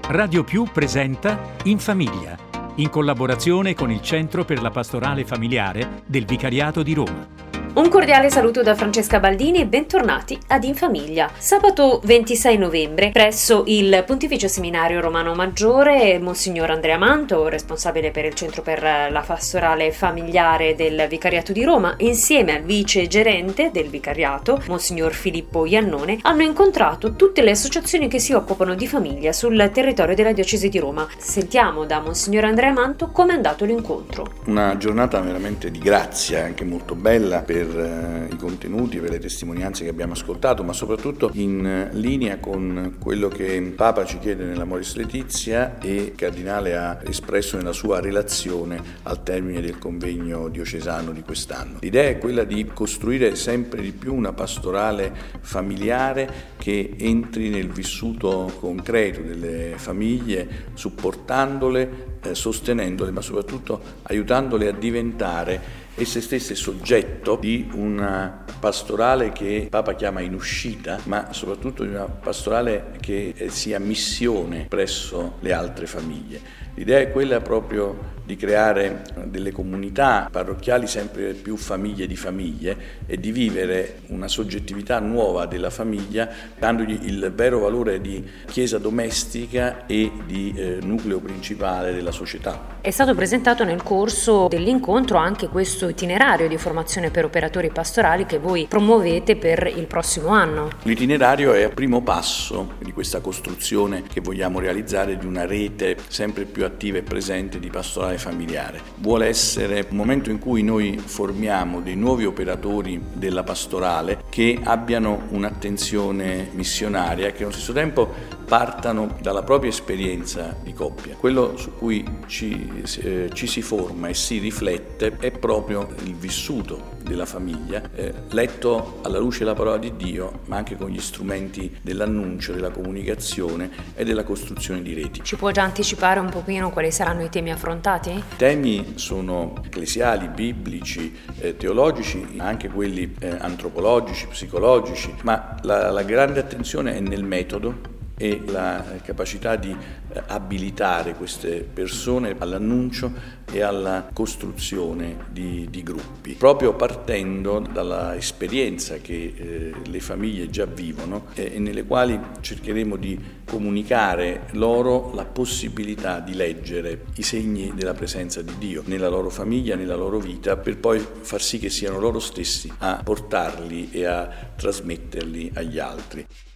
Radio Più presenta In Famiglia, in collaborazione con il Centro per la Pastorale Familiare del Vicariato di Roma. Un cordiale saluto da Francesca Baldini e bentornati ad In Famiglia. Sabato 26 novembre, presso il Pontificio Seminario Romano Maggiore, Monsignor Andrea Manto, responsabile per il Centro per la Pastorale Familiare del Vicariato di Roma, insieme al vice gerente del Vicariato, Monsignor Filippo Iannone, hanno incontrato tutte le associazioni che si occupano di famiglia sul territorio della Diocesi di Roma. Sentiamo da Monsignor Andrea Manto come è andato l'incontro. Una giornata veramente di grazia, anche molto bella per i contenuti, per le testimonianze che abbiamo ascoltato, ma soprattutto in linea con quello che Papa ci chiede nell'Amoris Laetitia e il Cardinale ha espresso nella sua relazione al termine del convegno diocesano di quest'anno. L'idea è quella di costruire sempre di più una pastorale familiare che entri nel vissuto concreto delle famiglie, supportandole, sostenendole, ma soprattutto aiutandole a diventare esse stesse soggetto di una pastorale che Papa chiama in uscita, ma soprattutto di una pastorale che sia missione presso le altre famiglie. L'idea è quella proprio di creare delle comunità parrocchiali sempre più famiglie di famiglie e di vivere una soggettività nuova della famiglia, dandogli il vero valore di chiesa domestica e di nucleo principale della società. È stato presentato nel corso dell'incontro anche questo itinerario di formazione per operatori pastorali che voi promuovete per il prossimo anno. L'itinerario è il primo passo di questa costruzione che vogliamo realizzare di una rete sempre più attiva e presente di pastorale familiare. Vuole essere un momento in cui noi formiamo dei nuovi operatori della pastorale che abbiano un'attenzione missionaria e che allo stesso tempo partano dalla propria esperienza di coppia. Quello su cui ci si forma e si riflette è proprio il vissuto della famiglia, letto alla luce della parola di Dio, ma anche con gli strumenti dell'annuncio, della comunicazione e della costruzione di reti. Ci può già anticipare un pochino quali saranno i temi affrontati? I temi sono ecclesiali, biblici, teologici, anche quelli antropologici, psicologici, ma la grande attenzione è nel metodo e la capacità di abilitare queste persone all'annuncio e alla costruzione di gruppi, proprio partendo dalla esperienza che le famiglie già vivono e nelle quali cercheremo di comunicare loro la possibilità di leggere i segni della presenza di Dio nella loro famiglia, nella loro vita, per poi far sì che siano loro stessi a portarli e a trasmetterli agli altri.